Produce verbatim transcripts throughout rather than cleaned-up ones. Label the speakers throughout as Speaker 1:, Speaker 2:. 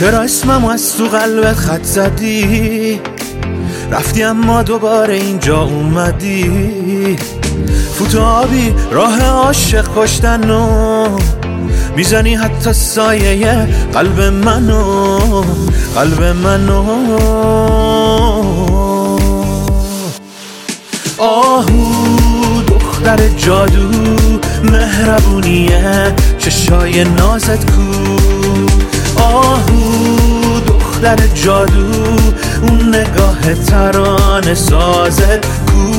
Speaker 1: چرا اسمم از تو قلبت خط زدی؟ رفتی اما دوباره اینجا اومدی. فوت آبی راه عاشق کشتنو میزنی، حتی سایه قلب منو قلب منو. آهو دختر جادو مهربونیه، چشای نازت کو. آهو دختر جادو اون نگاه ترانه سازت کو.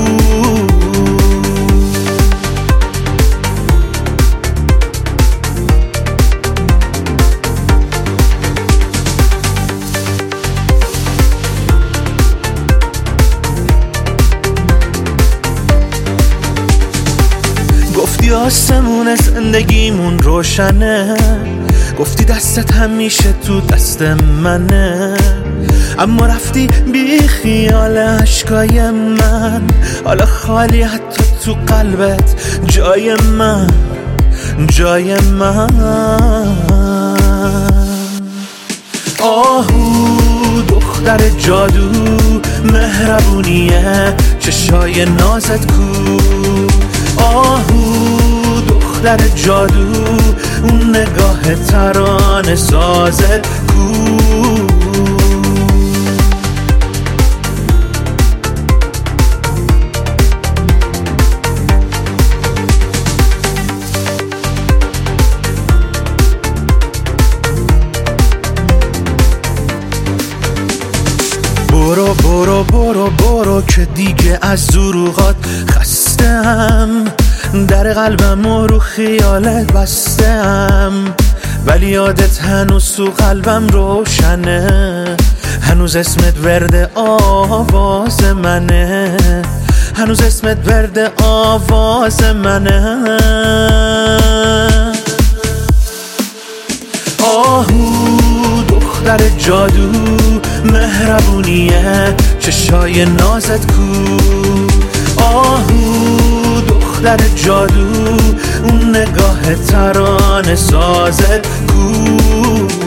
Speaker 1: گفتی آسمون زندگیمون روشنه، گفتی دستت همیشه تو دست منه، اما رفتی بی خیال عشقای من. حالا خالی حتی تو قلبت جای من جای من. آهو دختر جادو مهربونیه، چشای نازت کو. آهو دختر جادو اون نگاه ترانه سازت کو. برو برو برو برو که دیگه از دروغات خستم. در قلبم و رو خیالت بستم، ولی یادت هنوز تو قلبم روشنه. هنوز اسمت ورد آواز منه، هنوز اسمت ورد آواز منه. آهو دختر جادو مهربونیه، چشای نازت کو. آهو دختر جادو اون نگاه ترانه سازت کو.